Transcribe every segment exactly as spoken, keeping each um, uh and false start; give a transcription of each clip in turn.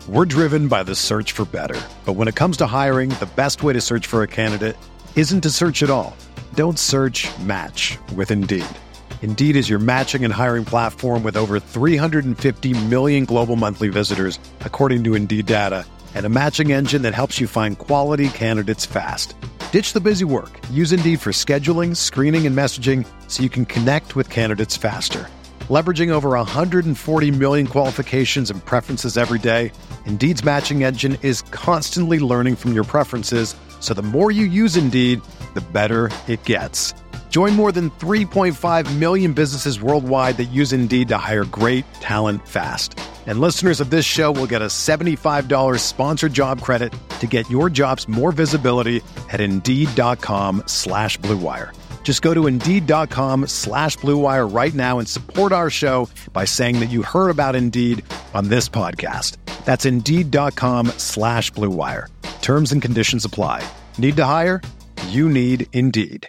We're driven by the search for better. But when it comes to hiring, the best way to search for a candidate isn't to search at all. Don't search, match with Indeed. Indeed is your matching and hiring platform with over three hundred fifty million global monthly visitors, according to Indeed data, and a matching engine that helps you find quality candidates fast. Ditch the busy work. Use Indeed for scheduling, screening, and messaging so you can connect with candidates faster. Leveraging over one hundred forty million qualifications and preferences every day, Indeed's matching engine is constantly learning from your preferences, so the more you use Indeed, the better it gets. Join more than three point five million businesses worldwide that use Indeed to hire great talent fast. And listeners of this show will get a seventy-five dollars sponsored job credit to get your jobs more visibility at Indeed.com slash Blue Wire. Just go to Indeed.com slash Blue Wire right now and support our show by saying that you heard about Indeed on this podcast. That's Indeed.com slash Blue Wire. Terms and conditions apply. Need to hire? You need Indeed.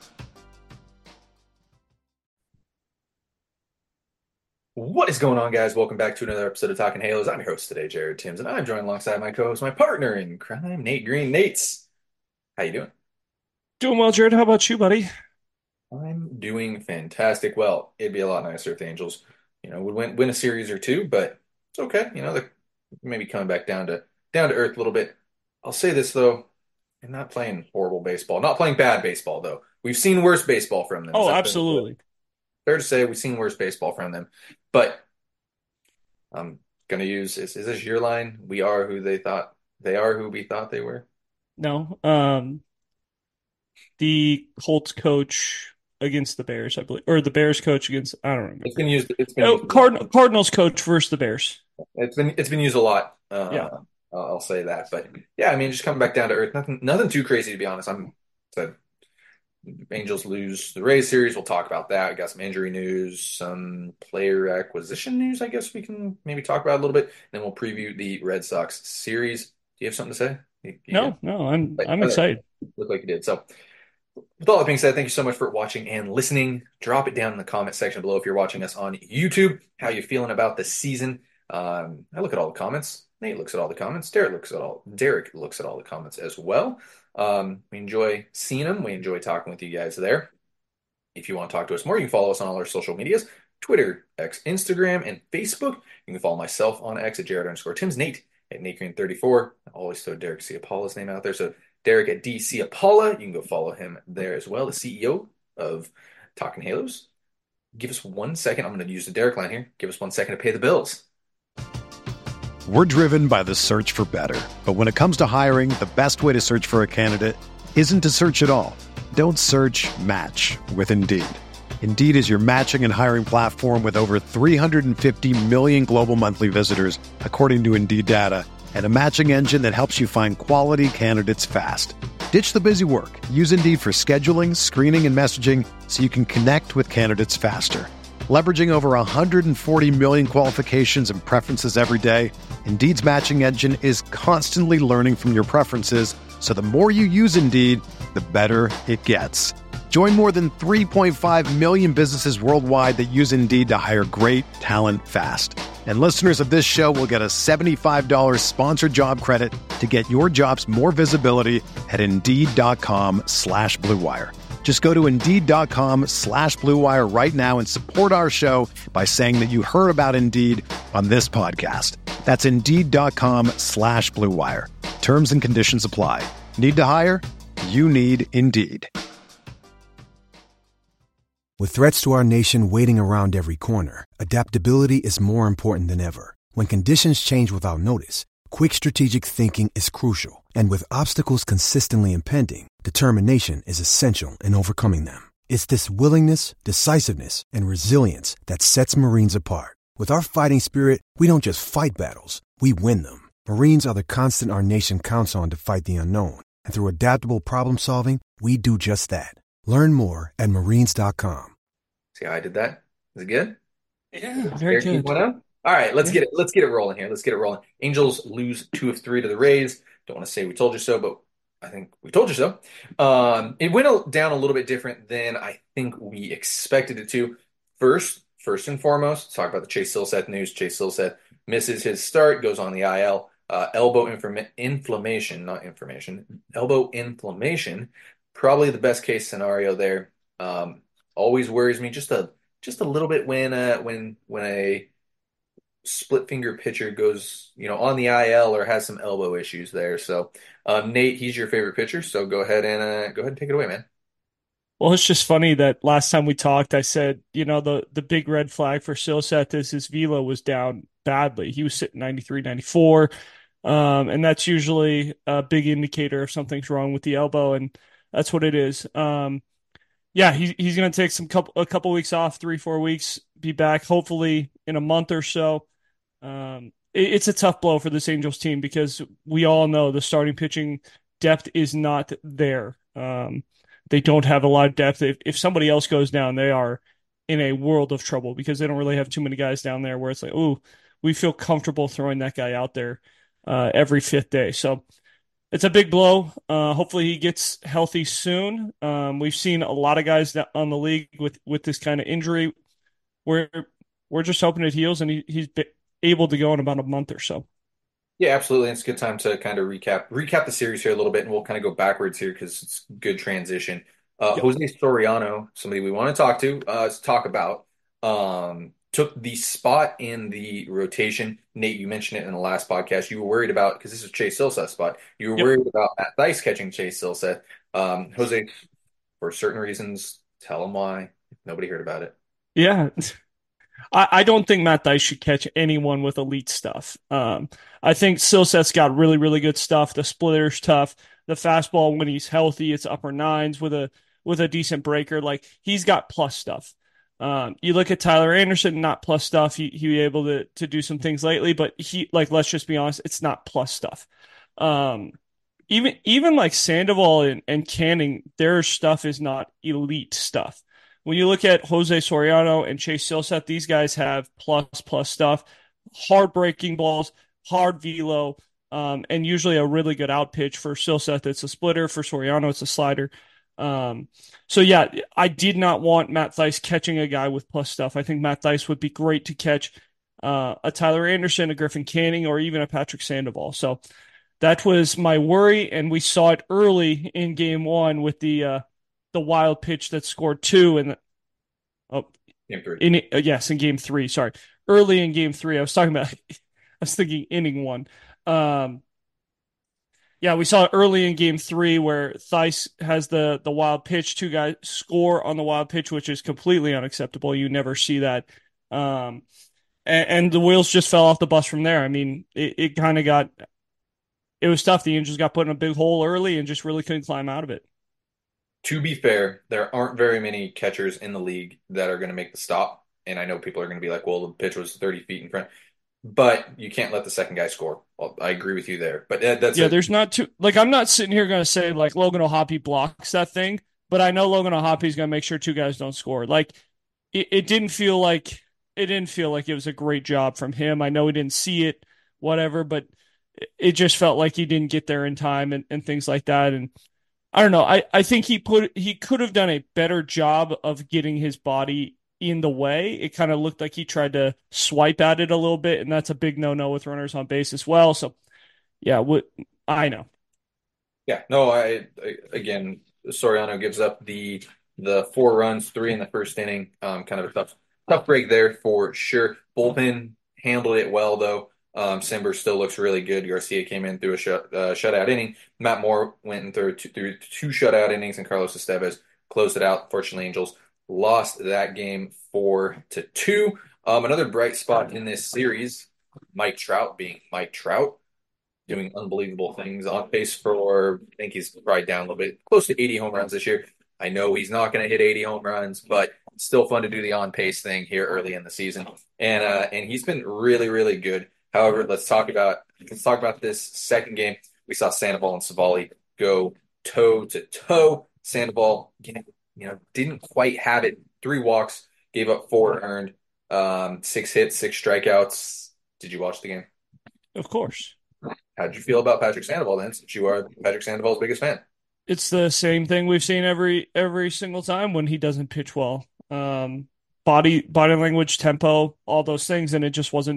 What is going on, guys? Welcome back to another episode of Talking Halos. I'm your host today, Jared Timms, and I'm joined alongside my co-host, my partner in crime, Nate Green. Nate's, how you doing? Doing well, Jared. How about you, buddy? I'm doing fantastic. Well, it'd be a lot nicer if the Angels, you know, would win win a series or two, but it's okay. You know, they're maybe coming back down to down to earth a little bit. I'll say this though, they're not playing horrible baseball, not playing bad baseball though. We've seen worse baseball from them. Oh, absolutely. Fair to say we've seen worse baseball from them, but I'm gonna use is, is this your line? We are who they thought they are, who we thought they were. No, um, the Colts coach against the Bears, I believe, or the Bears coach against I don't remember. It's been used. It's been oh, used Card- Cardinals coach versus the Bears. It's been it's been used a lot. Uh, Yeah. I'll, I'll say that. But yeah, I mean, just coming back down to earth. Nothing nothing too crazy to be honest. I'm said Angels lose the Rays series. We'll talk about that. We got some injury news, some player acquisition news. I guess we can maybe talk about a little bit. Then we'll preview the Red Sox series. Do you have something to say? You, you No, good? no, I'm Like, I'm okay. excited. Look like you did. So, with all that being said, thank you so much for watching and listening. Drop it down in the comment section below if you're watching us on YouTube. How you feeling about the season? Um, I look at all the comments. Nate looks at all the comments. Derek looks at all. Derek looks at all the comments as well. Um, we enjoy seeing them. We enjoy talking with you guys there. If you want to talk to us more, you can follow us on all our social medias: Twitter, X, Instagram, and Facebook. You can follow myself on X at Jared underscore Timms, Nate at Nate Green thirty-four. I always throw Derek C. Apollo's name out there. So Derek at D C Apollo. You can go follow him there as well, the C E O of Talking Halos. Give us one second. I'm going to use the Derek line here. Give us one second to pay the bills. We're driven by the search for better. But when it comes to hiring, the best way to search for a candidate isn't to search at all. Don't search, match with Indeed. Indeed is your matching and hiring platform with over three hundred fifty million global monthly visitors, according to Indeed data, and a matching engine that helps you find quality candidates fast. Ditch the busy work. Use Indeed for scheduling, screening, and messaging so you can connect with candidates faster. Leveraging over one hundred forty million qualifications and preferences every day, Indeed's matching engine is constantly learning from your preferences, so the more you use Indeed, the better it gets. Join more than three point five million businesses worldwide that use Indeed to hire great talent fast. And listeners of this show will get a seventy-five dollars sponsored job credit to get your jobs more visibility at Indeed.com slash Blue Wire. Just go to Indeed.com slash Blue Wire right now and support our show by saying that you heard about Indeed on this podcast. That's Indeed.com slash Blue Wire. Terms and conditions apply. Need to hire? You need Indeed. With threats to our nation waiting around every corner, adaptability is more important than ever. When conditions change without notice, quick strategic thinking is crucial. And with obstacles consistently impending, determination is essential in overcoming them. It's this willingness, decisiveness, and resilience that sets Marines apart. With our fighting spirit, we don't just fight battles, we win them. Marines are the constant our nation counts on to fight the unknown. And through adaptable problem solving, we do just that. Learn more at marines dot com. See how I did that? Is it good? Yeah, very Derek, good. All right, let's Yeah. get it. Let's get it rolling here. Let's get it rolling. Angels lose two of three to the Rays. Don't want to say we told you so, but I think we told you so. Um, it went a- down a little bit different than I think we expected it to. First, first and foremost, let's talk about the Chase Silseth news. Chase Silseth misses his start, goes on the I L. Uh, elbow infl inflammation, not information, elbow inflammation. Probably the best case scenario there. Um, always worries me just a just a little bit when uh, when when a split finger pitcher goes, you know, on the I L or has some elbow issues there. So, um, Nate, he's your favorite pitcher, so go ahead and uh, go ahead and take it away, man. Well, it's just funny that last time we talked, I said, you know, the the big red flag for Silseth is his velo was down badly. He was sitting ninety-three, ninety-four, um, and that's usually a big indicator if something's wrong with the elbow, and that's what it is. Um, yeah, he, he's going to take some couple a couple weeks off, three, four weeks, be back hopefully in a month or so. Um, it, it's a tough blow for this Angels team because we all know the starting pitching depth is not there. Um, they don't have a lot of depth. If, if somebody else goes down, they are in a world of trouble because they don't really have too many guys down there where it's like, ooh, we feel comfortable throwing that guy out there uh, every fifth day. So it's a big blow. Uh, hopefully he gets healthy soon. Um, we've seen a lot of guys that on the league with, with this kind of injury. We're we're just hoping it heals and he, he's able to go in about a month or so. Yeah, absolutely. It's a good time to kind of recap recap the series here a little bit, and we'll kind of go backwards here because it's good transition. Uh, Yep. Jose Soriano, somebody we want to talk to, uh, to talk about, um, took the spot in the rotation. Nate, you mentioned it in the last podcast. You were worried about because this is Chase Silseth's spot. You were Yep. worried about Matt Thaiss catching Chase Silseth. Um, Jose, for certain reasons, tell him why. Nobody heard about it. Yeah. I, I don't think Matt Thaiss should catch anyone with elite stuff. Um, I think Silseth's got really, really good stuff. The splitter's tough. The fastball, when he's healthy, it's upper nines with a with a decent breaker. Like he's got plus stuff. Um, you look at Tyler Anderson, not plus stuff. He he able to to do some things lately, but he like let's just be honest, it's not plus stuff. Um, even even like Sandoval and, and Canning, their stuff is not elite stuff. When you look at Jose Soriano and Chase Silseth, these guys have plus plus stuff, hard breaking balls, hard velo, um, and usually a really good out pitch. For Silseth, it's a splitter. For Soriano, it's a slider. Um, so yeah, I did not want Matt Thaiss catching a guy with plus stuff. I think Matt Thaiss would be great to catch uh, a Tyler Anderson, a Griffin Canning, or even a Patrick Sandoval. So that was my worry, and we saw it early in game one with the uh, the wild pitch that scored two, and oh, Game three. in uh, yes, in game three. Sorry, early in game three. I was talking about. I was thinking inning one. Um, yeah, we saw it early in game three where Thaiss has the the wild pitch. Two guys score on the wild pitch, which is completely unacceptable. You never see that. Um, and, and the wheels just fell off the bus from there. I mean, it, it kind of got. It was tough. The Angels got put in a big hole early and just really couldn't climb out of it. To be fair, there aren't very many catchers in the league that are going to make the stop. And I know people are going to be like, well, the pitch was thirty feet in front. But you can't let the second guy score. Well, I agree with you there. But that, that's Yeah, a, there's not too like I'm not sitting here going to say like Logan O'Hoppe blocks that thing, but I know Logan O'Hoppe is going to make sure two guys don't score. Like it, it didn't feel like it didn't feel like it was a great job from him. I know he didn't see it, whatever, but it, it just felt like he didn't get there in time and, and things like that. And I don't know. I, I think he put he could have done a better job of getting his body in the way. It kind of looked like he tried to swipe at it a little bit, and that's a big no-no with runners on base as well. So yeah, what I know. yeah, no, I, I again, Soriano gives up the the four runs, three in the first inning. Um, kind of a tough tough break there for sure. Bullpen handled it well though. Um, Simber still looks really good. Garcia came in through a shut, uh, shutout inning. Matt Moore went and threw two, through two shutout innings, and Carlos Estevez closed it out. Fortunately, Angels lost that game four to two. Um, another bright spot in this series, Mike Trout being Mike Trout, doing unbelievable things on pace for, I think he's right down a little bit, close to eighty home runs this year. I know he's not going to hit eighty home runs, but it's still fun to do the on pace thing here early in the season. And uh, and he's been really, really good. However, let's talk about let's talk about this second game. We saw Sandoval and Savali go toe to toe. Sandoval, you know, didn't quite have it. Three walks, gave up four earned, um, six hits, six strikeouts. Did you watch the game? Of course. How did you feel about Patrick Sandoval then, since you are Patrick Sandoval's biggest fan? It's the same thing we've seen every every single time when he doesn't pitch well. Um, body body language, tempo, all those things, and it just wasn't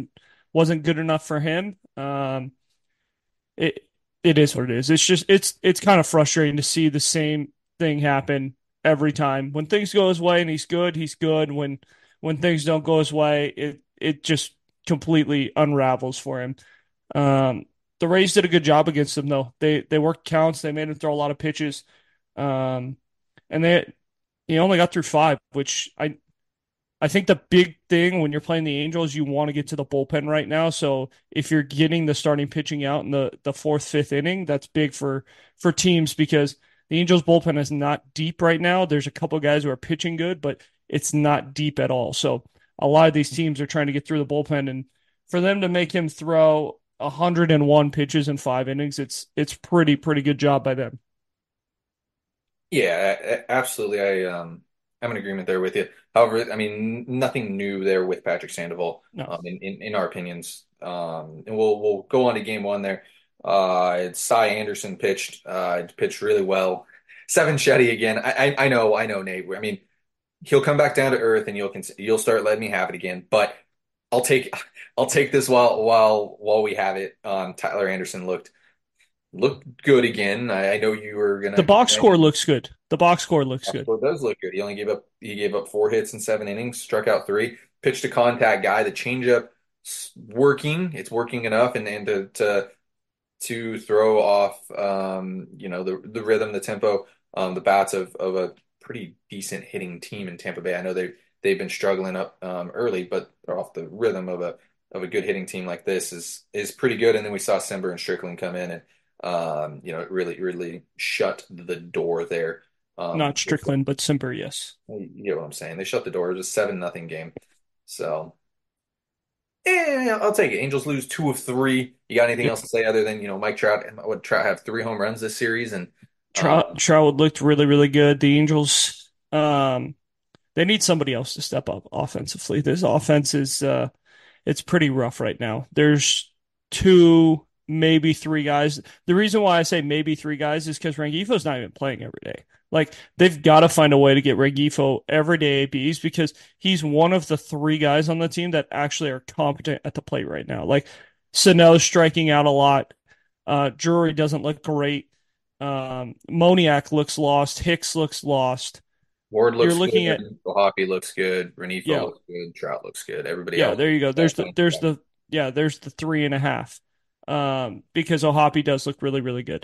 wasn't good enough for him. Um, it it is what it is. It's just it's it's kind of frustrating to see the same thing happen every time. When things go his way and he's good, he's good. When when things don't go his way, it it just completely unravels for him. Um, the Rays did a good job against him though. They they worked counts. They made him throw a lot of pitches. Um, and they he only got through five, which I I think the big thing when you're playing the Angels, you want to get to the bullpen right now. So if you're getting the starting pitching out in the, the fourth, fifth inning, that's big for for teams because the Angels bullpen is not deep right now. There's a couple guys who are pitching good, but it's not deep at all. So a lot of these teams are trying to get through the bullpen, and for them to make him throw one hundred one pitches in five innings, it's it's pretty pretty good job by them. Yeah, a- a- absolutely. I um I'm in agreement there with you. However, I mean nothing new there with Patrick Sandoval, No, um, in, in in our opinions. Um, and we'll we'll go on to game one there. Uh, it's Cy Anderson pitched uh pitched really well. Seven Shetty again. I, I I know I know Nate. I mean he'll come back down to earth and you'll cons- you'll start letting me have it again. But I'll take I'll take this while while while we have it. Um, Tyler Anderson looked looked good again. I, I know you were the gonna box complain. score looks good. The box score looks good. So it does look good. He only gave up he gave up four hits in seven innings, struck out three, pitched a contact guy. The changeup working. It's working enough, and and to to to throw off um you know the the rhythm, the tempo, um the bats of of a pretty decent hitting team in Tampa Bay. I know they they've been struggling up um early, but they're off the rhythm of a of a good hitting team like this is is pretty good. And then we saw Simber and Strickland come in and um you know it really really shut the door there. Um, Not Strickland, but Simper, yes. you get what I'm saying? They shut the door. It was a seven nothing game. So, yeah, I'll take it. Angels lose two of three. You got anything Yep. else to say other than, you know, Mike Trout? Would Trout have three home runs this series? And Trout um, Trout looked really, really good. The Angels, um, they need somebody else to step up offensively. This offense is uh it's pretty rough right now. There's two, maybe three guys. The reason why I say maybe three guys is because Rengifo's not even playing every day. Like they've got to find a way to get Rengifo everyday A Bs because he's one of the three guys on the team that actually are competent at the plate right now. Like Sano's striking out a lot. Uh, Drury doesn't look great. Um, Moniak looks lost. Hicks looks lost. Ward You're looks looking at good. Hoppy looks good. Renifo yeah, looks good. Trout looks good. Everybody yeah. else. There you go. There's the there's the yeah. There's the three and a half. Um, because Ohapi does look really really good.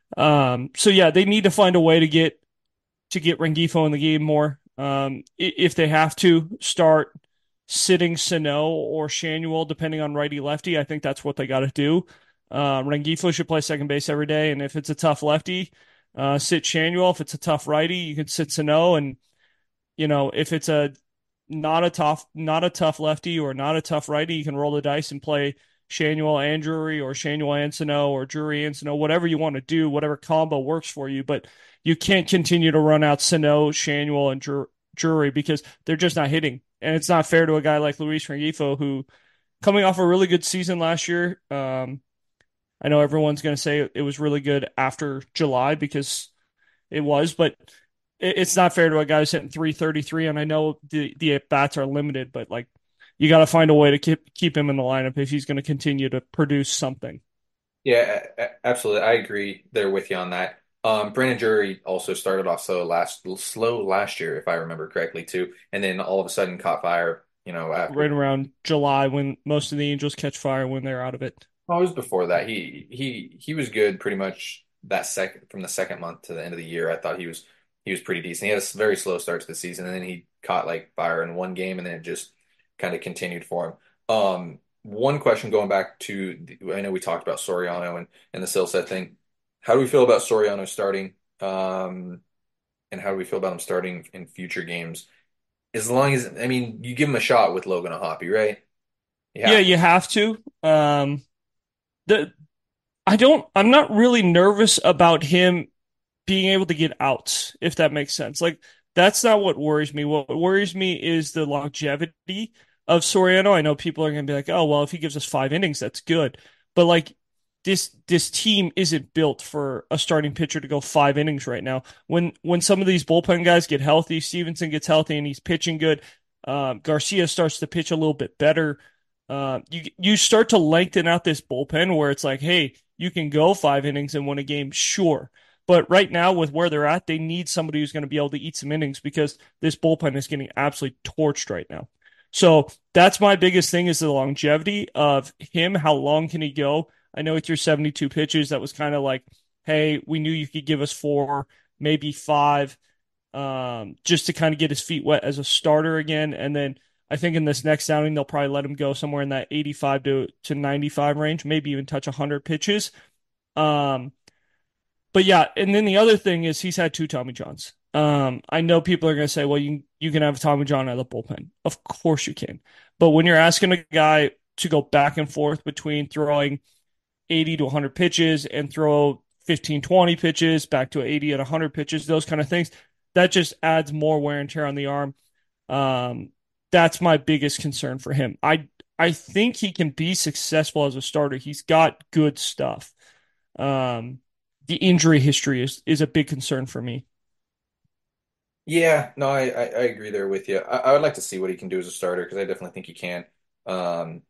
Um, so yeah, they need to find a way to get to get Rengifo in the game more. Um, if they have to start sitting Sano or Shanuel, depending on righty lefty, I think that's what they got to do. Um, Rengifo should play second base every day, and if it's a tough lefty, uh, sit Shanuel. If it's a tough righty, you can sit Sano, and you know if it's a not a tough not a tough lefty or not a tough righty, you can roll the dice and play Shanuel and Drury or Shanuel and Sano or Drury and Sano, whatever you want to do, whatever combo works for you. But you can't continue to run out Sano, Shanuel, and Drury because they're just not hitting. And it's not fair to a guy like Luis Rengifo who, coming off a really good season last year, um, I know everyone's going to say it was really good after July because it was, but it's not fair to a guy who's hitting three thirty-three. And I know the, the at-bats are limited, but like you got to find a way to keep keep him in the lineup if he's going to continue to produce something. Yeah, absolutely. I agree there with you on that. Um, Brandon Drury also started off slow last slow last year, if I remember correctly, too, and then all of a sudden caught fire. You know, Right after around July when most of the Angels catch fire when they're out of it. oh, it was before that. He he he was good pretty much that second from the second month to the end of the year. I thought he was he was pretty decent. He had a very slow start to the season, and then he caught like fire in one game, and then it just kind of continued for him. Um, one question going back to the, I know we talked about Soriano and and the Silseth thing. How do we feel about Soriano starting? Um, and how do we feel about him starting in future games? As long as I mean, you give him a shot with Logan O'Hoppe, right? Yeah, Yeah. you have to. Um, the I don't. I'm not really nervous about him being able to get outs, if that makes sense. Like that's not what worries me. What worries me is the longevity of Soriano. I know people are going to be like, "Oh, well, if he gives us five innings, that's good." But like this this team isn't built for a starting pitcher to go five innings right now. When when some of these bullpen guys get healthy, Stevenson gets healthy and he's pitching good. Um, Garcia starts to pitch a little bit better. Uh, you you start to lengthen out this bullpen where it's like, hey, you can go five innings and win a game, sure. But right now, with where they're at, they need somebody who's going to be able to eat some innings because this bullpen is getting absolutely torched right now. So that's my biggest thing is the longevity of him. How long can he go? I know with your seventy-two pitches, that was kind of like, hey, we knew you could give us four, maybe five, um, just to kind of get his feet wet as a starter again. And then I think in this next outing, they'll probably let him go somewhere in that eighty-five to, to ninety-five range, maybe even touch one hundred pitches. Um, but yeah, and then the other thing is he's had two Tommy Johns. Um, I know people are going to say, well, you you can have a Tommy John out of the bullpen. Of course you can. But when you're asking a guy to go back and forth between throwing eighty to one hundred pitches and throw fifteen, twenty pitches back to eighty and one hundred pitches, those kind of things, that just adds more wear and tear on the arm. Um, that's my biggest concern for him. I I think he can be successful as a starter. He's got good stuff. Um, the injury history is is a big concern for me. Yeah, no, I, I, I agree there with you. I, I would like to see what he can do as a starter because I definitely think he can. Um,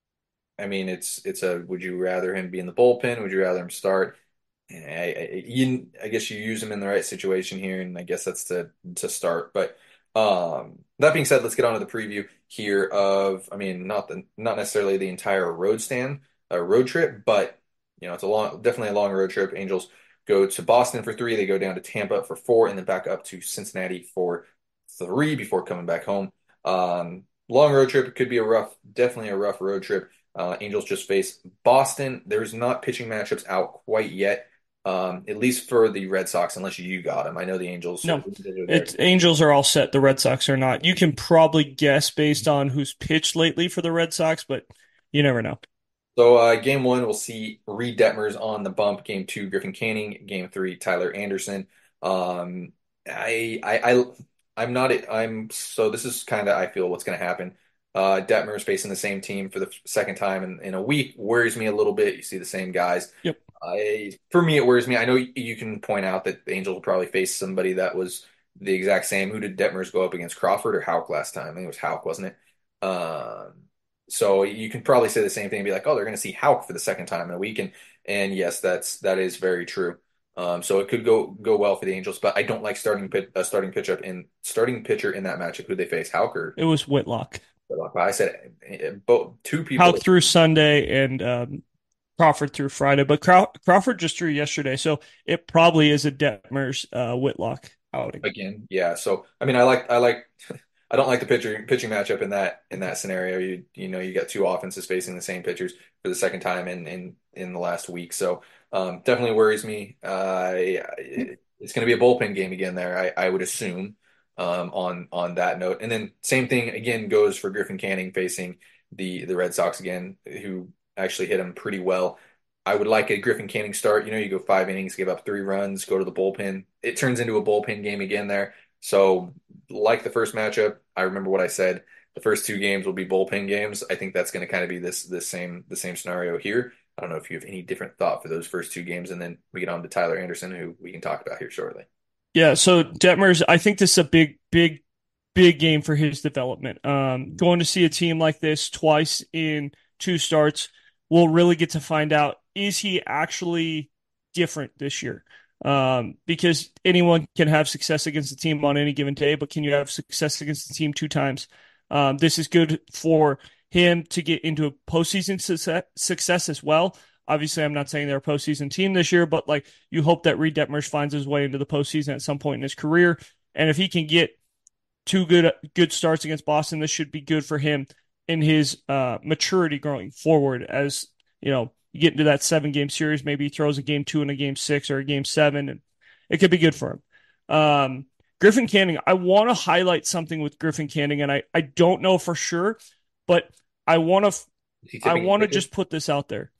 I mean, it's it's a would you rather him be in the bullpen? Would you rather him start? I, I, you, I guess you use him in the right situation here, and I guess that's to to start. But um, that being said, let's get on to the preview here of, I mean, not the not necessarily the entire road stand, uh, road trip, but you know, it's a long, definitely a long road trip. Angels go to Boston for three, they go down to Tampa for four, and then back up to Cincinnati for three before coming back home. Um, long road trip. It could be a rough, definitely a rough road trip. Uh, Angels just face Boston. There's not pitching matchups out quite yet. Um, at least for the Red Sox, unless you got them. I know the Angels. No, it's Angels are all set. The Red Sox are not. You can probably guess based on who's pitched lately for the Red Sox, but you never know. So uh, game one, we'll see Reed Detmers on the bump. Game two, Griffin Canning. Game three, Tyler Anderson. Um, I, I, I, I'm not. I'm so. This is kind of, I feel, what's going to happen. Uh, Detmers facing the same team for the second time in, in a week worries me a little bit. You see the same guys. Yep. I, for me, it worries me. I know you can point out that the Angels will probably face somebody that was the exact same. Who did Detmers go up against? Crawford or Houck last time? I think it was Houck, wasn't it? Um, so you can probably say the same thing and be like, oh, they're going to see Houck for the second time in a week. And, and yes, that's, that is very true. Um, so it could go, go well for the Angels, but I don't like starting pit, uh, starting pitch up in starting pitcher in that matchup. Who they face, Houck or It was Whitlock. Whitlock? I said uh, both two people. Houck threw Sunday and um, Crawford threw Friday, but Craw- Crawford just threw yesterday, so it probably is a Detmers uh, Whitlock outing again. Yeah, so I mean, I like I like I don't like the pitcher pitching matchup in that in that scenario. You you know you got two offenses facing the same pitchers for the second time in in in the last week, so um, definitely worries me. Uh, it, it's going to be a bullpen game again there, I, I would assume. Um, on on that note, and then same thing again goes for Griffin Canning facing the the Red Sox again, who actually hit him pretty well. I would like a Griffin Canning start. You know, you go five innings, give up three runs, go to the bullpen. It turns into a bullpen game again there. So, like the first matchup, I remember what I said. The first two games will be bullpen games. I think that's going to kind of be this this same the same scenario here. I don't know if you have any different thought for those first two games, and then we get on to Tyler Anderson, who we can talk about here shortly. Yeah, so Detmers, I think this is a big, big, big game for his development. Um, going to see a team like this twice in two starts, we'll really get to find out, is he actually different this year? Um, because anyone can have success against a team on any given day, but can you have success against the team two times? Um, this is good for him to get into a postseason success, success as well. Obviously, I'm not saying they're a postseason team this year, but like you hope that Reed Detmers finds his way into the postseason at some point in his career. And if he can get two good good starts against Boston, this should be good for him in his uh, maturity growing forward. As you know, you get into that seven game series, maybe he throws a game two and a game six or a game seven, and it could be good for him. Um, Griffin Canning, I want to highlight something with Griffin Canning, and I, I don't know for sure, but I want to I want to just put this out there.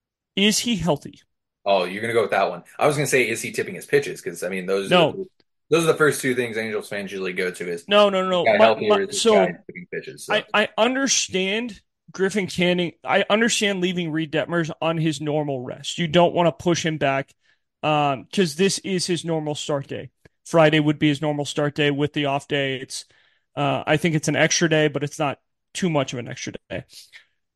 Is he healthy? Oh, you're gonna go with that one. I was gonna say, is he tipping his pitches? Because I mean, those no. are the, those are the first two things Angels fans usually go to. Is no, no, no. My, my, so tipping pitches, so I, I understand Griffin Canning. I understand leaving Reed Detmers on his normal rest. You don't want to push him back because um, this is his normal start day. Friday would be his normal start day with the off day. It's uh, I think it's an extra day, but it's not too much of an extra day.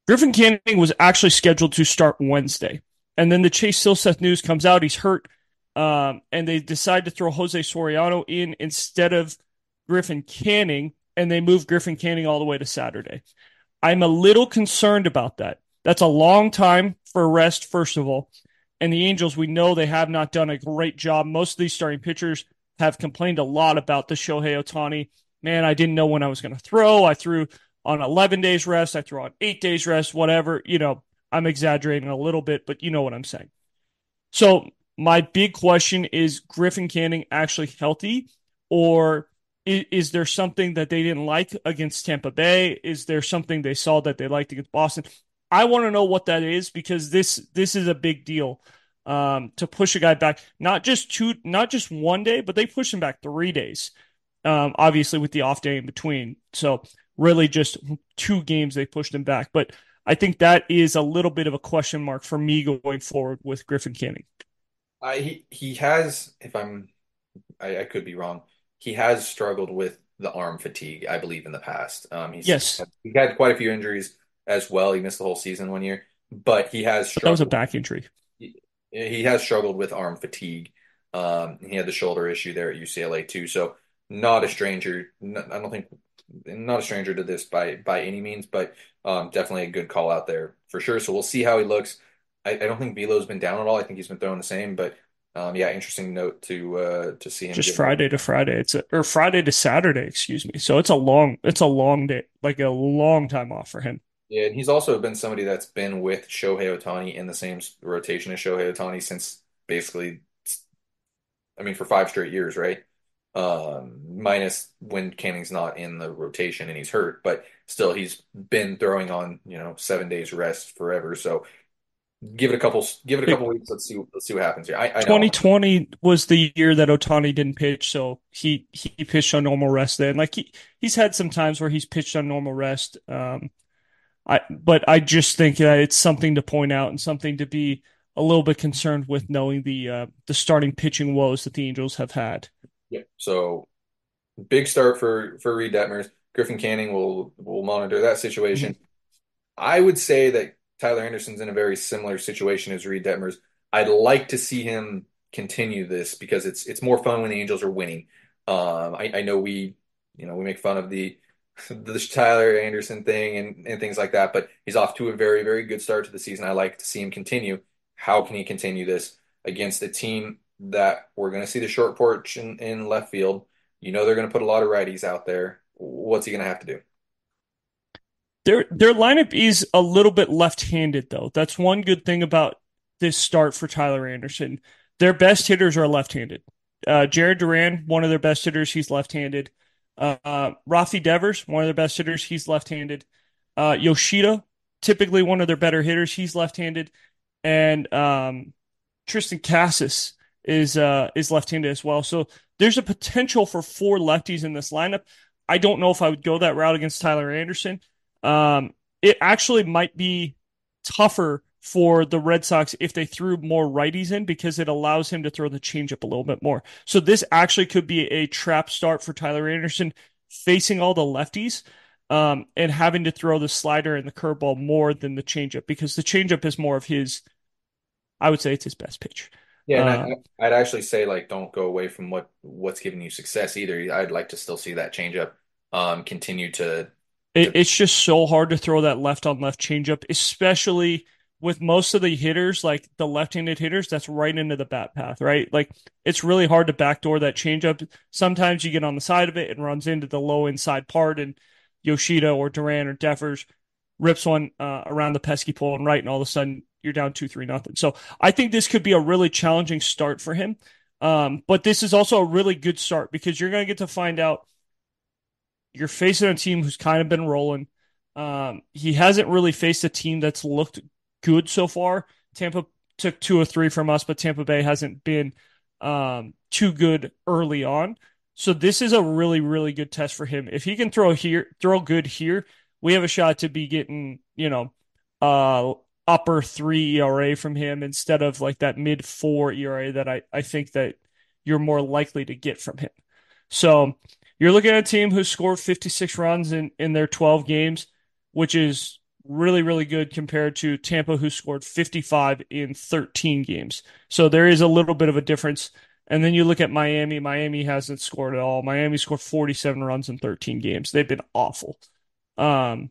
Griffin Canning was actually scheduled to start Wednesday. And then the Chase Silseth news comes out. He's hurt. Um, and they decide to throw Jose Soriano in instead of Griffin Canning. And they move Griffin Canning all the way to Saturday. I'm a little concerned about that. That's a long time for a rest, first of all. And the Angels, we know they have not done a great job. Most of these starting pitchers have complained a lot about the Shohei Ohtani. Man, I didn't know when I was going to throw. I threw on eleven days rest. I threw on eight days rest, whatever. You know, I'm exaggerating a little bit, but you know what I'm saying. So my big question is Griffin Canning actually healthy, or is, is there something that they didn't like against Tampa Bay? Is there something they saw that they liked against Boston? I want to know what that is, because this this is a big deal um, to push a guy back, not just two, not just one day, but they push him back three days, um, obviously with the off day in between. So really just two games they pushed him back. But I think that is a little bit of a question mark for me going forward with Griffin Canning. I he he has, if I'm, I, I could be wrong. He has struggled with the arm fatigue, I believe, in the past. Um, he's Yes, he had quite a few injuries as well. He missed the whole season one year, but he has but that was a struggled. back injury. He, he has struggled with arm fatigue. Um, he had the shoulder issue there at U C L A too, so not a stranger. n- I don't think not a stranger to this by by any means, but um, definitely a good call out there for sure. So we'll see how he looks. I, I don't think Velo's been down at all. I think he's been throwing the same, but um, yeah, interesting note to uh, to see him Just get more. Friday to Friday. It's a, or Friday to Saturday, excuse me. So it's a long, it's a long day, like a long time off for him. Yeah, and he's also been somebody that's been with Shohei Ohtani in the same s- rotation as Shohei Ohtani since basically, I mean, for five straight years, right? Um, minus when Canning's not in the rotation and he's hurt, but still he's been throwing on, you know, seven days rest forever. So give it a couple, give it a couple weeks. Let's see, let's see what happens here. I, I know. twenty twenty was the year that Ohtani didn't pitch, so he he pitched on normal rest then. Like he he's had some times where he's pitched on normal rest. Um, I but I just think that it's something to point out and something to be a little bit concerned with, knowing the uh, the starting pitching woes that the Angels have had. Yeah. So big start for for Reed Detmers. Griffin Canning will will monitor that Mhm. situation. I would say that Tyler Anderson's in a very similar situation as Reed Detmers. I'd like to see him continue this because it's it's more fun when the Angels are winning. Um, I, I know we, you know, we make fun of the the Tyler Anderson thing and, and things like that, but he's off to a very, very good start to the season. I like to see him continue. How can he continue this against a team that we're going to see the short porch in, in left field? You know they're going to put a lot of righties out there. What's he going to have to do? Their their lineup is a little bit left-handed though. That's one good thing about this start for Tyler Anderson. Their best hitters are left-handed. Uh, Jared Duran, one of their best hitters, he's left-handed. Uh, uh, Rafi Devers, one of their best hitters, he's left-handed. Uh, Yoshida, typically one of their better hitters, he's left-handed. And um, Tristan Cassis is uh, is left-handed as well. So there's a potential for four lefties in this lineup. I don't know if I would go that route against Tyler Anderson. Um, it actually might be tougher for the Red Sox if they threw more righties in, because it allows him to throw the changeup a little bit more. So this actually could be a trap start for Tyler Anderson, facing all the lefties, um, and having to throw the slider and the curveball more than the changeup, because the changeup is more of his, I would say it's his best pitch. Yeah, and Um, I, I'd actually say like don't go away from what what's giving you success either. I'd like to still see that changeup um continue to It, to it's just so hard to throw that left on left changeup, especially with most of the hitters, like the left-handed hitters, that's right into the bat path, right? Like it's really hard to backdoor that changeup. Sometimes you get on the side of it and runs into the low inside part, and Yoshida or Duran or Devers rips one uh, around the pesky pole and right, and all of a sudden you're down two, three, nothing. So I think this could be a really challenging start for him. Um, but this is also a really good start because you're going to get to find out you're facing a team who's kind of been rolling. Um, he hasn't really faced a team that's looked good so far. Tampa took two or three from us, but Tampa Bay hasn't been um, too good early on. So this is a really, really good test for him. If he can throw here, throw good here, we have a shot to be getting, you know, uh, upper three E R A from him instead of like that mid four E R A that I, I think that you're more likely to get from him. So you're looking at a team who scored fifty-six runs in, in their twelve games, which is really, really good compared to Tampa, who scored fifty-five in thirteen games. So there is a little bit of a difference. And then you look at Miami. Miami hasn't scored at all. Miami scored forty-seven runs in thirteen games. They've been awful. Um,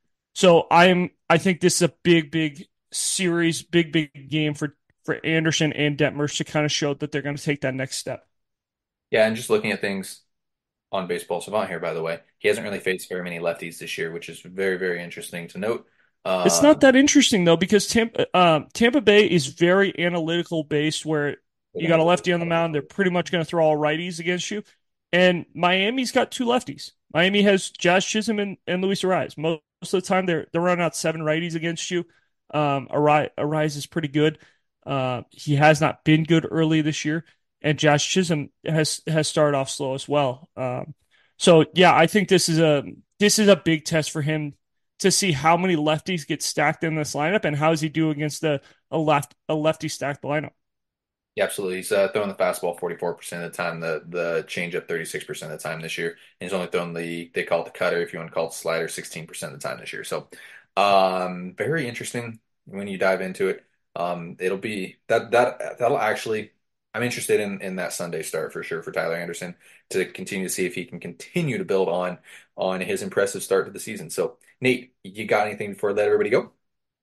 so I'm I think this is a big, big series, big, big game for for Anderson and Detmers to kind of show that they're going to take that next step. Yeah, and just looking at things on Baseball Savant here, by the way, he hasn't really faced very many lefties this year, which is very, very interesting to note. It's not Um, that interesting though, because Tampa um, Tampa Bay is very analytical based, where they're you gonna got a go. lefty on the mound, they're pretty much going to throw all righties against you. And Miami's got two lefties. Miami has Josh Chisholm and, and Luis Ariz. Most of the time, they're they're running out seven righties against you. Um, Ariz, Ariz is pretty good. Uh, he has not been good early this year, and Josh Chisholm has has started off slow as well. Um, so yeah, I think this is a this is a big test for him to see how many lefties get stacked in this lineup and how does he do against a, a left a lefty stacked lineup. Yeah, absolutely. He's uh, throwing the fastball forty-four percent of the time, the the changeup thirty-six percent of the time this year. And he's only thrown the, they call it the cutter, if you want to call it the slider, sixteen percent of the time this year. So, um, very interesting when you dive into it. Um, it'll be that that that'll actually, I'm interested in in that Sunday start for sure for Tyler Anderson to continue to see if he can continue to build on on his impressive start to the season. So, Nate, you got anything before I let everybody go?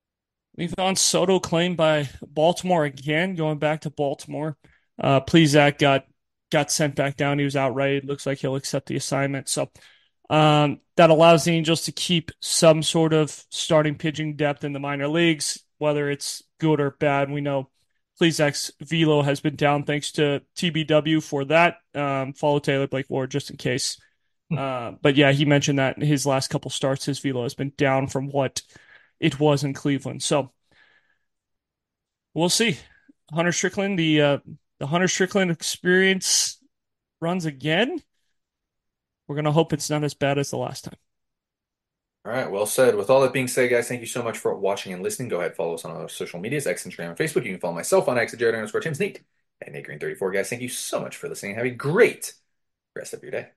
Livan Soto claimed by Baltimore again, going back to Baltimore. Uh, Plesac got got sent back down. He was outright. Looks like he'll accept the assignment. So um, that allows the Angels to keep some sort of starting pitching depth in the minor leagues, whether it's good or bad. We know Plesac's velo has been down thanks to T B W for that. Um, follow Taylor Blake Ward just in case. Uh, but yeah, he mentioned that in his last couple starts, his velo has been down from what it was in Cleveland. So we'll see. Hunter Strickland, the uh, the Hunter Strickland experience runs again. We're gonna hope it's not as bad as the last time. All right, well said. With all that being said, guys, thank you so much for watching and listening. Go ahead, follow us on our social medias, X, Instagram, and Facebook. You can follow myself on X at Jared underscore Tim's Nate and Nate Green thirty-four. Guys, thank you so much for listening. Have a great rest of your day.